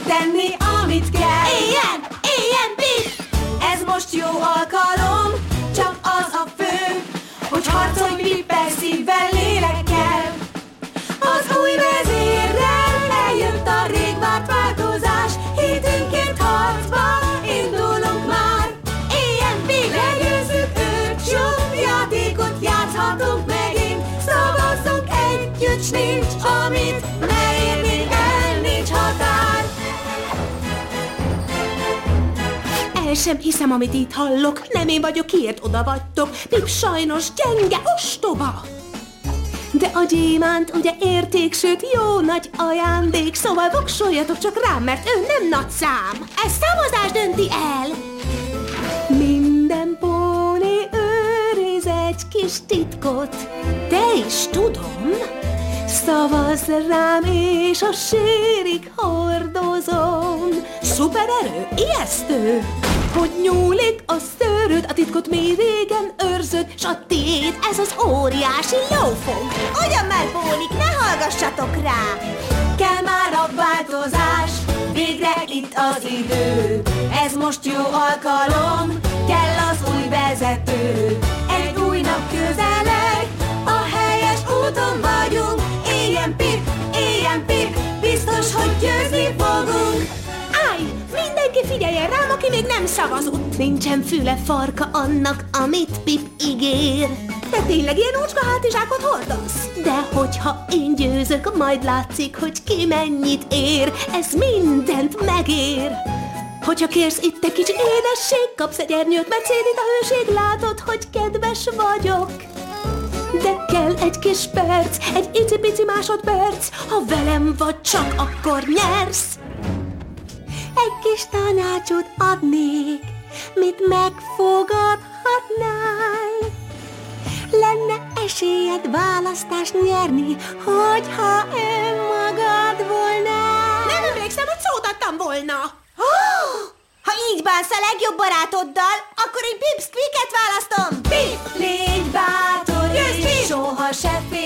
megtenni, amit kell. Éljen, Pip! Ez most jó alkalom, csak az a fő, hogy harcolj Pippel szívvel, lélekkel. Az új vezérrel eljött a rég várt változás, hétünként harcba indulunk már. Éljen, Pip! Legyőzzük őt, jó játékot játszhatunk megint, szavazzunk együtt, s nincs, amit ne érni el, nincs határ. El sem hiszem, amit itt hallok. Nem én vagyok, kiért oda vagytok. Pip sajnos gyenge, ostoba. De a gyémánt ugye érték, sőt jó nagy ajándék. Szóval voksoljatok csak rám, mert ő nem nagy szám. Ez szavazás dönti el. Minden póni őriz egy kis titkot. De is tudom. Szavazz rám, és a sérig hordozom. Szupererő, ijesztő, hogy nyúlik a szőröd, a titkot mély régen őrzöd, s a tiéd ez az óriási lófog. Ugyan már, pónik, ne hallgassatok rá! Kell már a változás, végre itt az idő. Ez most jó alkalom, kell az új vezető. Egy új nap közeleg, a helyes úton vagyunk. Éljen Pip, biztos, hogy győzni fogunk. Állj, mindenki figyeljen rám, aki még nem szavazott. Nincsen füle farka annak, amit Pip ígér. De tényleg ilyen ócska hátizsákot hordasz? De hogyha én győzök, majd látszik, hogy ki mennyit ér. Ez mindent megér. Hogyha kérsz itt egy kicsi édesség, kapsz egy ernyőt, Mercedit, a hőség, látod, hogy kedves vagyok. De kell egy kis perc, egy icipici másodperc, ha velem vagy, csak akkor nyersz. Egy kis tanácsot adnék, mit megfogadhatnál. Lenne esélyed választást nyerni, hogyha önmagad volnál. Nem emlékszem, hogy szót adtam volna. Ha így bánsz a legjobb barátoddal, akkor én Pip Squeaket választom. Pip, légy bátor, és soha se félj.